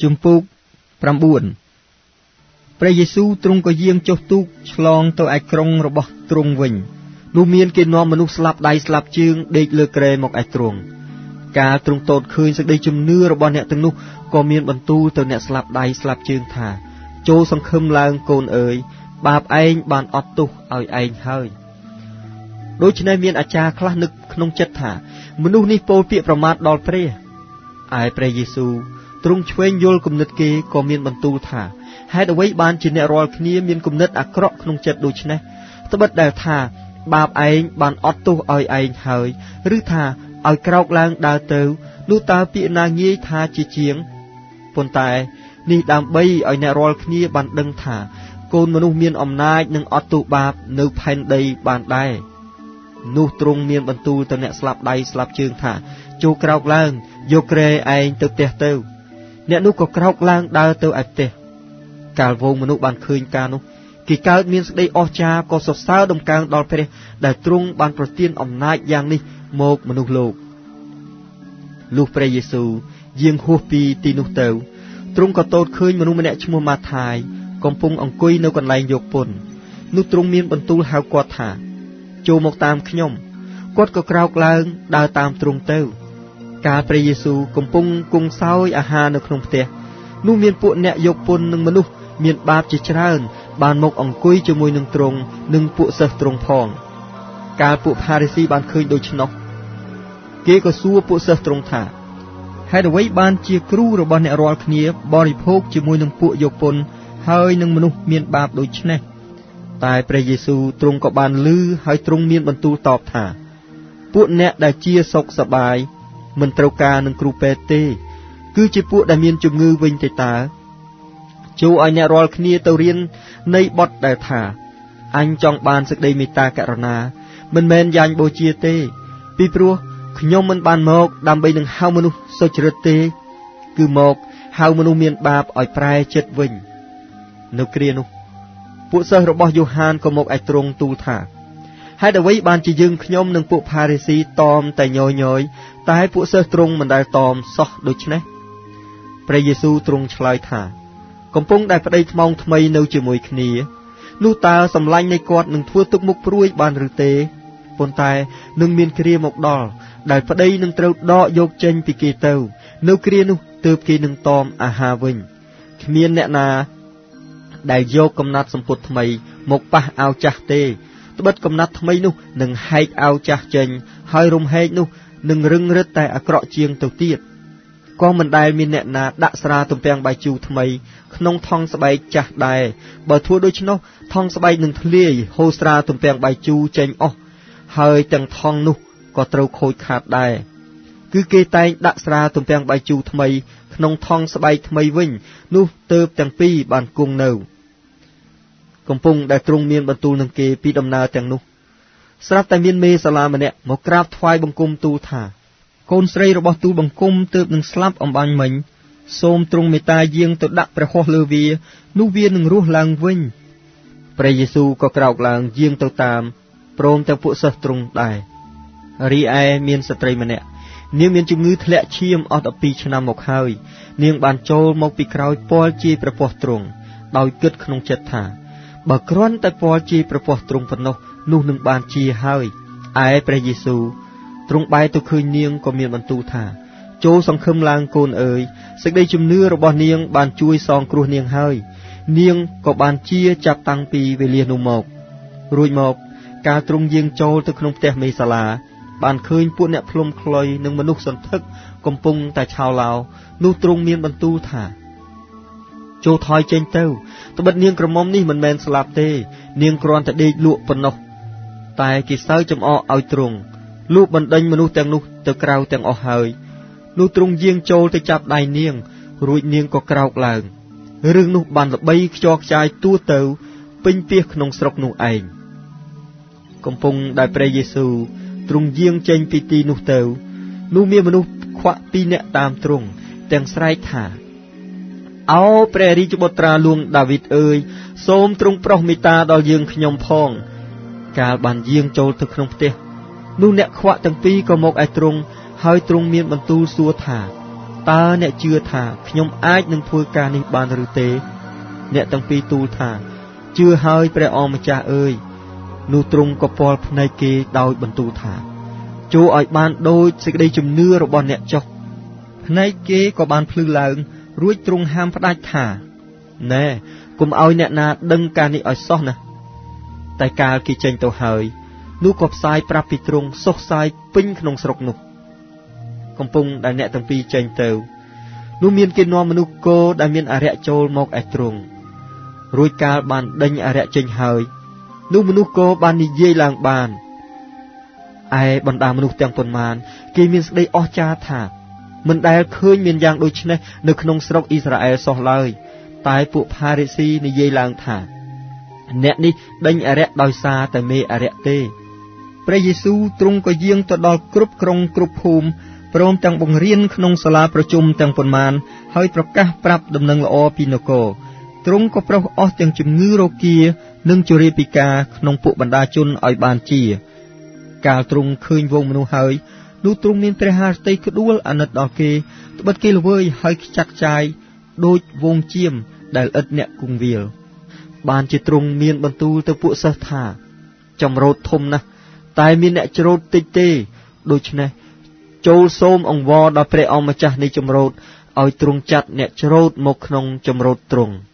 ជំពូក9ព្រះយេស៊ូវទ្រង់ក៏យាងចុះទូកឆ្លងទៅឯក្រុងរបស់ទ្រង់វិញនោះមានគេនាំមនុស្សស្លាប់ដៃស្លាប់ជើងដេកលើគ្រែមកឯទ្រង់កាលទ្រង់ទតឃើញសេចក្តីជំនឿរបស់អ្នកទាំងនោះក៏មានបន្ទូលទៅអ្នកស្លាប់ដៃស្លាប់ជើងថាចូលសង្ឃឹមឡើងកូនអើយបាបឯងបានអត់ទោសឲ្យឯងហើយដូច្នេះមានអាចារ្យខ្លះនឹកក្នុងចិត្តថាមនុស្សនេះពោលពាក្យប្រមាថដល់ព្រះឯព្រះយេស៊ូវទ្រង់ឆ្វេងយល់គំនិតគេក៏មានបន្ទូលថាហេតុអ្វីបានជាអ្នករាល់គ្នាមានគំនិតអាក្រក់ក្នុងចិត្តដូច្នេះត្បិតដែលថាបាបឯងបានអត់ទោសឲ្យឯងហើយឬថាឲ្យក្រោកឡើងដើរទៅនោះតើពាក្យណាងាយថាជាជាងប៉ុន្តែនេះដើម្បីឲ្យអ្នករាល់គ្នាបានដឹងថាកូនមនុស្សមានអំណាចនឹងអត់ទោសបាបនៅផែនដីបានដែរនោះទ្រង់មានបន្ទូលទៅអ្នកស្លាប់ដៃស្លាប់ជើងថាចូលក្រោកឡើងយកគ្រែឯងទៅផ្ទះទៅអ្នកនោះក៏ក្រោកឡើងដើរទៅឯផ្ទះកាលវងមនុស្សបានឃើញការនោះគេកើតមានសេចក្តីអស្ចារ្យក៏សរសើរដំកើងដល់ព្រះដែលទ្រង់បានប្រទានអំណាចយ៉ាងនេះមកមនុស្សលោកលុះព្រះយេស៊ូវយាងហួសពីទីនោះទៅទ្រង់ក៏ទតឃើញមនុស្សម្នាក់ឈ្មោះម៉ាថាយកំពុងអង្គុយនៅកន្លែងយកពន្ធនោះទ្រង់មានបន្ទូលហៅគាត់ថាចូលមកតាមខ្ញុំគាត់ក៏ក្រោកឡើងដើរតាមទ្រង់ទៅកាលព្រះយេស៊ូវកំពុងគង់សោយអាហារនៅក្នុងផ្ទះនោះមានពួកអ្នកយកពន្ធនិងមនុស្សមានបាបជាច្រើនបានមកអង្គុយជាមួយនឹងទ្រង់និងពួកសិស្សទ្រង់ផងកាលពួកផារីស៊ីបានឃើញដូច្នោះគេក៏សួរពួកសិស្សទ្រង់ថាហេតុអ្វីបានជាគ្រូរបស់អ្នករាល់គ្នាបរិភោគជាមួយនឹងពួកយកពន្ធហើយនឹងមនុស្សមានបាបដូច្នេះតែព្រះយេស៊ូវទ្រង់ក៏បានឮហើយទ្រង់មានបន្ទូលតបថាពួកអ្នកដែលជាសុខសប្បាយមិនត្រូវការនឹងគ្រូពេទ្យទេគឺជាពួកដែលមានជំងឺវិញទេតើចូលឲ្យអ្នករាល់គ្នាទៅរៀននៃបទដែលថាអញចង់បានសេចក្តីមេត្តាករុណាមិនមែនយ៉ាញ់បូជាទេពីព្រោះខ្ញុំមិនបានមកដើម្បីនឹងហៅមនុស្សសុចរិតទេគឺមកហៅមនុស្សមានបាបឲ្យប្រែចិត្តវិញនៅគ្រានោះពួកសិស្សរបស់យូហានក៏មកឯទ្រង់ទូលថាហេតុអ្វីបានជាយើងខ្ញុំនិងពួកផារីស៊ីតមតែញយតែពួកសិស្សទ្រង់មិនដែលតមសោះដូច្នេះព្រះយេស៊ូវទ្រង់ឆ្លើយថាកំពុងតែប្តីថ្មងថ្មីនៅជាមួយគ្នានោះតើសម្លាញ់នៃគាត់នឹងធ្វើទុកមុខព្រួយបានឬទេប៉ុន្តែនឹងមានគ្រាមកដល់ដែលប្តីនឹងត្រូវដកយកចេញពីគេទៅនៅគ្រានោះទើបគេនឹងតមអាហារវិញគ្មានអ្នកណាដែលយកកំណាត់សម្ពុតថ្មីមកប៉ះអាវចាស់ទេត្បិតកំណាត់ថ្មីនោះនឹងហែកអាវចាស់ចេញហើយរំហែកនោះនឹងរឹងរិតតែអាក្រក់ជាងទៅទៀតក៏មិនដែលមានអ្នកណាដាក់ស្រាទំពាំងបាយជូរថ្មីក្នុងថង់ស្បែកចាស់ដែរបើធ្វើដូច្នោះថង់ស្បែកនឹងធ្លាយហូរស្រាទំពាំងបាយជូរចេញអស់ហើយទាំងថង់នោះក៏ត្រូវខូចខាតដែរគឺគេតែងដាក់ស្រាទំពាំងបាយជូរថ្មីក្នុងថង់ស្បែកថ្មីវិញនោះទើបទាំងពីរបានគង់នៅកំពុងដែលទ្រង់មានបន្ទូលនឹងគេពីដំណើរទាំងនោះស្រាប់តែមានមេសាឡាម្នាក់មកក្រាបថ្វាយបង្គំទូលថាកូនស្រីរបស់ទូលបង្គំទើបនឹងស្លាប់អំបញ្ញមិញសូមទ្រង់មេត្តាយាងទៅដាក់ព្រះហស្ថលើវានោះវានឹងរស់ឡើងវិញព្រះយេស៊ូវក៏ក្រោកឡើងយាងទៅតាមព្រមទាំងពួកសិស្សទ្រង់ដែររីឯមានស្ត្រីម្នាក់នាងមានជំងឺធ្លាក់ឈាមអស់12ឆ្នាំមកហើយនាងបានចូលមកពីក្រោយពាល់ជាព្រះពស្ត្រទ្រង់ដោយគិតក្នុងចិត្តថាបើគ្រាន់តែពាល់ជាព្រះពស្ត្រទ្រង់ប៉ុណ្ណោះនោះនឹងបានជាហើយឯព្រះយេស៊ូវទ្រង់បែរទៅឃើញនាងក៏មានបន្ទូលថាចូលសង្ឃឹមឡើងកូនអើយសេចក្តីជំនឿរបស់នាងបានជួយសងគ្រោះនាងហើយនាងក៏បានជាចាប់តាំងពីវេលានោះមករួចមកកាលទ្រង់យាងចូលទៅក្នុងផ្ទះមេសាឡាបានឃើញពួកអ្នកផ្លុំខ្លុយនិងមនុស្សសន្ធឹកកំពុងតែឆោឡោនោះទ្រង់មានបន្ទូលថាចូលថយចេញទៅត្បិតនាងក្រមុំនេះមិនមែនស្លាប់ទេនាងគ្រាន់តែដេកលក់ប៉ុណ្ណោះតែគេសើចចំអកឲ្យទ្រង់លួចបណ្ដេញមនុស្សទាំងនោះទៅក្រៅទាំងអស់ហើយនោះទ្រង់យាងចូលទៅចាប់ដៃនាងរួចនាងក៏ក្រោកឡើងរឿងនោះបានល្បីខ្ចរខ្ចាយទូទៅពេញពាសក្នុងស្រុកនោះឯងកំពុងដែលព្រះយេស៊ូវទ្រង់យាងចេញពីទីនោះទៅនោះមានមនុស្សខ្វាក់2នាក់តាមទ្រង់ទាំងស្រែកថាអោព្រះរាជបុត្រាហ្លួងដាវីតអើយសូមទ្រង់ប្រោសមេត្តាដល់យើងខ្ញុំផងកាលបានយាងចូលទៅក្នុងផ្ទះនោះអ្នកខ្វាក់ទាំងពីរក៏មកឯទ្រង់ហើយទ្រង់មានបន្ទូលសួរថាតើអ្នកជឿថាខ្ញុំអាចនឹងធ្វើការនេះបានឬទេអ្នកទាំងពីរទូលថាជឿហើយព្រះអម្ចាស់អើយនោះទ្រង់ក៏ពាល់ភ្នែកគេដោយបន្ទូលថាចូលឲ្យបានដូចសេចក្តីជំនឿរបស់អ្នកចុះភ្នែកគេក៏បានភ្លឺឡើងរួចទ្រង់ហាមផ្ដាច់ថាណែកុំឲ្យអ្នកណាដឹងការនេះឲ្យសោះណាតែកាលគេចេញទៅហើយនោះក៏ផ្សាយប្រាប់ពីទ្រង់សុសសាយពេញក្នុងស្រុកនោះកំពុងដែលអ្នកទាំងពីរចេញទៅនោះមានគេនាំមនុស្សគោដែលមានអរិយចូលមកឯទ្រង់រួចកាលបានដេញអរិយចេញហើយនោះមនុស្សគោបាននិយាយឡើងបានឯបណ្ដាមនុស្សទាំងប៉ុន្មានគេមានស្ដីអស្ចារ្យថាមិនដែលឃើញមានយ៉ាងដូចនេះនៅក្នុងស្រុកអ៊ីស្រាអែលសោះឡើយតែពួកផារីស៊ីនិយាយឡើងថាអ្នកនេះដេញអរិយដោយសារតែមេអរិយទេព្រះយេស៊ូវទ្រង់ក៏យាងទៅដល់គ្រប់ក្រុងគ្រប់ភូមិព្រមទាំងបង្រៀនក្នុងសាលាប្រជុំទាំងប៉ុន្មានហើយប្រកាសប្រាប់ដំណឹងល្អពីនគរទ្រង់ក៏ប្រោសអស់ទាំងជំងឺរោគានិងជរាពិការក្នុងពួកបណ្ដាជនឲ្យបានជាកាលទ្រង់ឃើញវងមនុស្សហើយនោះទ្រង់មានព្រះハរតីក្ដួលអាណិតដល់គេត្បិតគេល្វើយហើយខ្ចាក់ចាយដូចវងជៀមដែលឥតអ្នកគង្វាលបានជាទ្រង់មានបន្ទូលទៅពួកសិស្សថាចម្រោតធំណាស់តែមានអ្នកច្រូតតិចទេដូច្នេះចូលសូមអង្វរដល់ព្រះអម្ចាស់នៃចម្រោតឲ្យទ្រង់ចាត់អ្នកច្រូតមកក្នុងចម្រោតទ្រង់